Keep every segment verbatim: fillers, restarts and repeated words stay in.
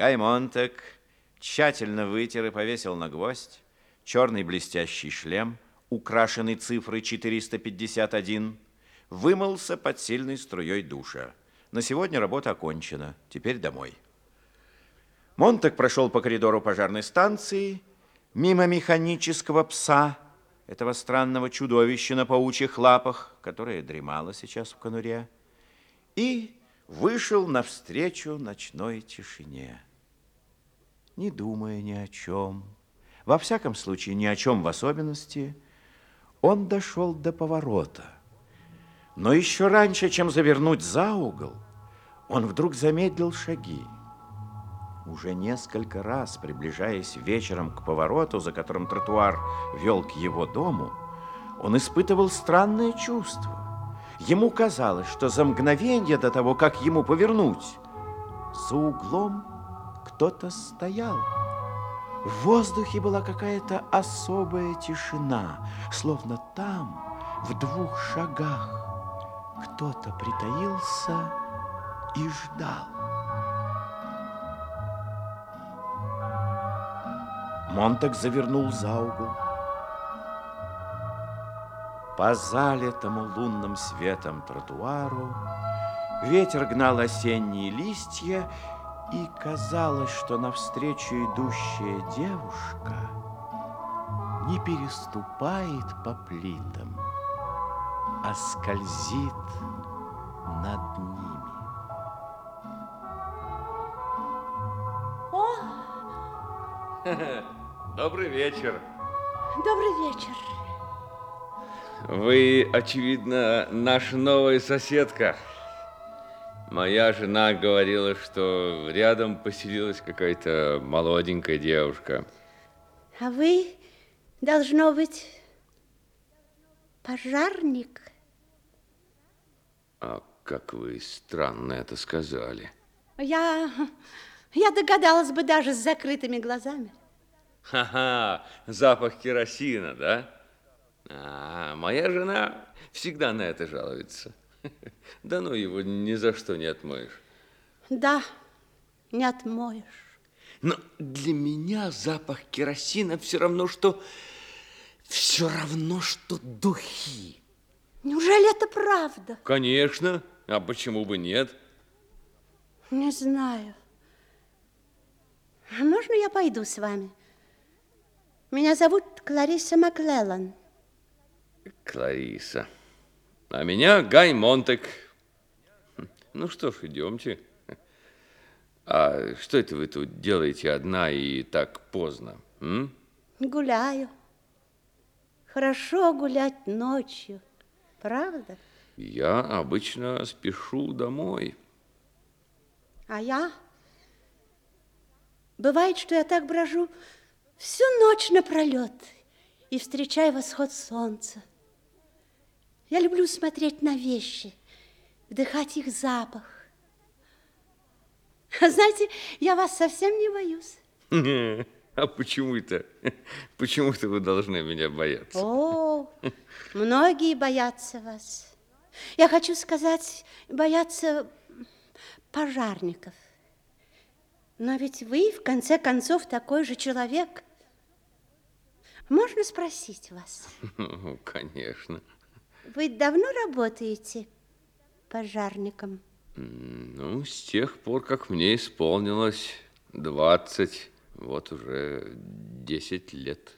Гай Монтек тщательно вытер и повесил на гвоздь черный блестящий шлем, украшенный цифрой четыреста пятьдесят один, вымылся под сильной струей душа. На сегодня работа окончена, теперь домой. Монтек прошел по коридору пожарной станции, мимо механического пса, этого странного чудовища на паучьих лапах, которое дремало сейчас в конуре, и вышел навстречу ночной тишине, не думая ни о чем. Во всяком случае, ни о чем в особенности, он дошел до поворота. Но еще раньше, чем завернуть за угол, он вдруг замедлил шаги. Уже несколько раз, приближаясь вечером к повороту, за которым тротуар вел к его дому, он испытывал странное чувство. Ему казалось, что за мгновение до того, как ему повернуть, за углом кто-то стоял. В воздухе была какая-то особая тишина, словно там, в двух шагах, кто-то притаился и ждал. Монтек завернул за угол. По залитому лунным светом тротуару ветер гнал осенние листья, и казалось, что навстречу идущая девушка не переступает по плитам, а скользит над ними. О! Добрый вечер. Добрый вечер. Вы, очевидно, наша новая соседка. Моя жена говорила, что рядом поселилась какая-то молоденькая девушка. А вы, должно быть, пожарник? А как вы странно это сказали. Я, я догадалась бы даже с закрытыми глазами. Ха-ха, запах керосина, да? А, моя жена всегда на это жалуется. Да ну его ни за что не отмоешь. Да, не отмоешь. Но для меня запах керосина все равно, что... Все равно, что духи. Неужели это правда? Конечно. А почему бы нет? Не знаю. А можно я пойду с вами? Меня зовут Клариса Маклеллан. Клариса. А меня Гай Монтек. Ну что ж, идемте. А что это вы тут делаете одна и так поздно? М? Гуляю. Хорошо гулять ночью, правда? Я обычно спешу домой. А я? Бывает, что я так брожу всю ночь напролет и встречаю восход солнца. Я люблю смотреть на вещи, вдыхать их запах. А знаете, я вас совсем не боюсь. А почему это? Почему-то вы должны меня бояться. О, многие боятся вас. Я хочу сказать, боятся пожарников. Но ведь вы, в конце концов, такой же человек. Можно спросить вас? Конечно. Вы давно работаете пожарником? Ну, с тех пор, как мне исполнилось двадцать, вот уже десять лет.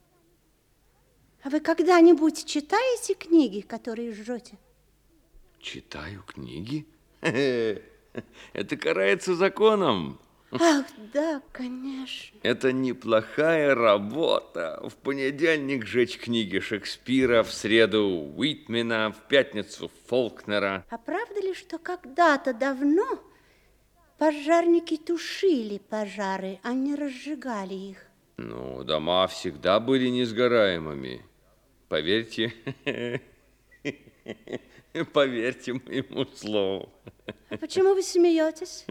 А вы когда-нибудь читаете книги, которые жжете? Читаю книги? Это карается законом. Ах, да, конечно. Это неплохая работа. В понедельник жечь книги Шекспира, в среду Уитмена, в пятницу Фолкнера. А правда ли, что когда-то давно пожарники тушили пожары, а не разжигали их? Ну, дома всегда были несгораемыми. Поверьте, поверьте моему слову. А почему вы смеетесь?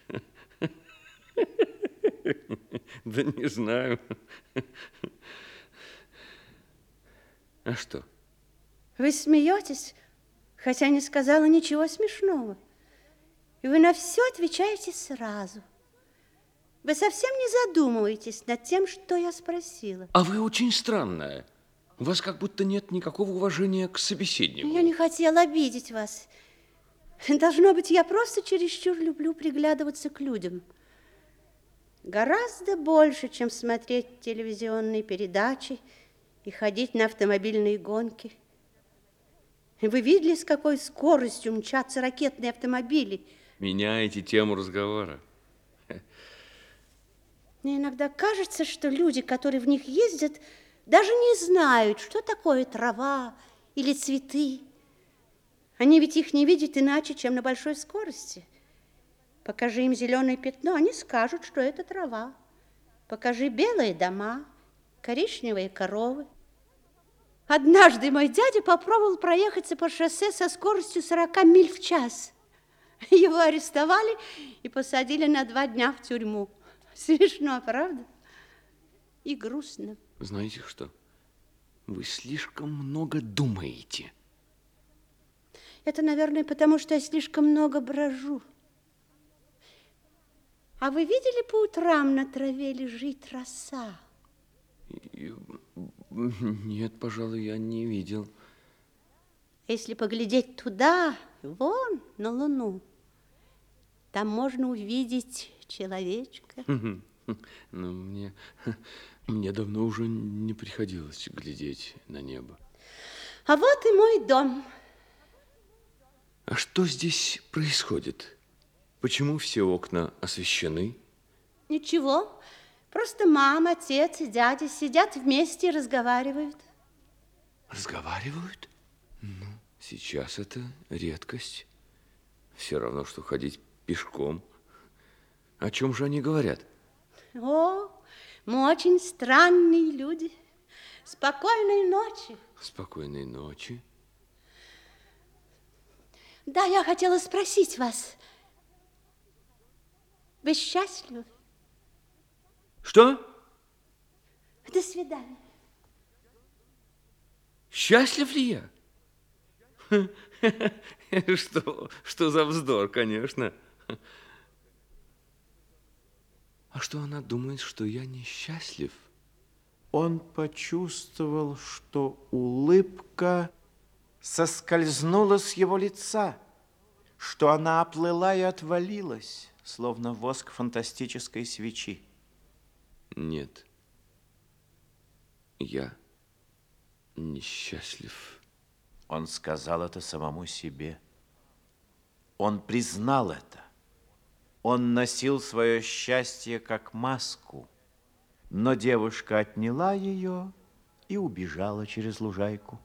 Да не знаю. А что? Вы смеетесь, хотя не сказала ничего смешного. И вы на все отвечаете сразу. Вы совсем не задумываетесь над тем, что я спросила. А вы очень странная. У вас как будто нет никакого уважения к собеседнику. Я не хотела обидеть вас. Должно быть, я просто чересчур люблю приглядываться к людям. Гораздо больше, чем смотреть телевизионные передачи и ходить на автомобильные гонки. Вы видели, с какой скоростью мчатся ракетные автомобили? Меняете тему разговора. Мне иногда кажется, что люди, которые в них ездят, даже не знают, что такое трава или цветы. Они ведь их не видят иначе, чем на большой скорости. Покажи им зеленое пятно, они скажут, что это трава. Покажи белые дома, коричневые коровы. Однажды мой дядя попробовал проехаться по шоссе со скоростью сорок миль в час. Его арестовали и посадили на два дня в тюрьму. Смешно, правда? И грустно. Знаете что? Вы слишком много думаете. Это, наверное, потому что я слишком много брожу. А вы видели, по утрам на траве лежит роса? И- Нет, пожалуй, я не видел. Если поглядеть туда, вон, на луну, там можно увидеть человечка. Но мне, мне давно уже не приходилось глядеть на небо. А вот и мой дом. А что здесь происходит? Почему все окна освещены? Ничего, просто мама, отец и дядя сидят вместе и разговаривают. Разговаривают? Ну, сейчас это редкость. Все равно, что ходить пешком. О чем же они говорят? О, мы очень странные люди. Спокойной ночи. Спокойной ночи. Да, я хотела спросить вас. Вы счастливы? Что? До свидания. Счастлив ли я? Что, что за вздор, конечно. А что она думает, что я несчастлив? Он почувствовал, что улыбка соскользнула с его лица, что она оплыла и отвалилась, словно воск фантастической свечи. Нет, я несчастлив. Он сказал это самому себе. Он признал это. Он носил свое счастье как маску, но девушка отняла ее и убежала через лужайку.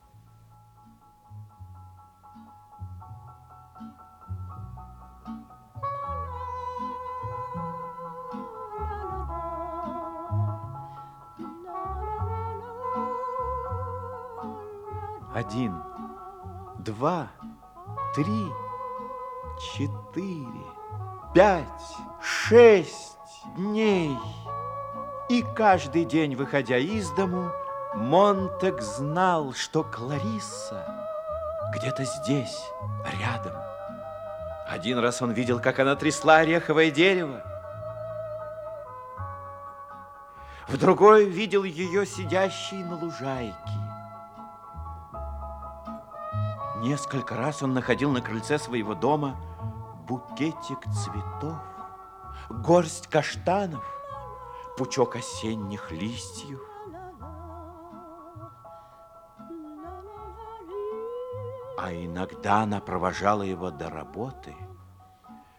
Один, два, три, четыре, пять, шесть дней. И каждый день, выходя из дому, Монтек знал, что Кларисса где-то здесь, рядом. Один раз он видел, как она трясла ореховое дерево. В другой видел ее сидящей на лужайке. Несколько раз он находил на крыльце своего дома букетик цветов, горсть каштанов, пучок осенних листьев. А иногда она провожала его до работы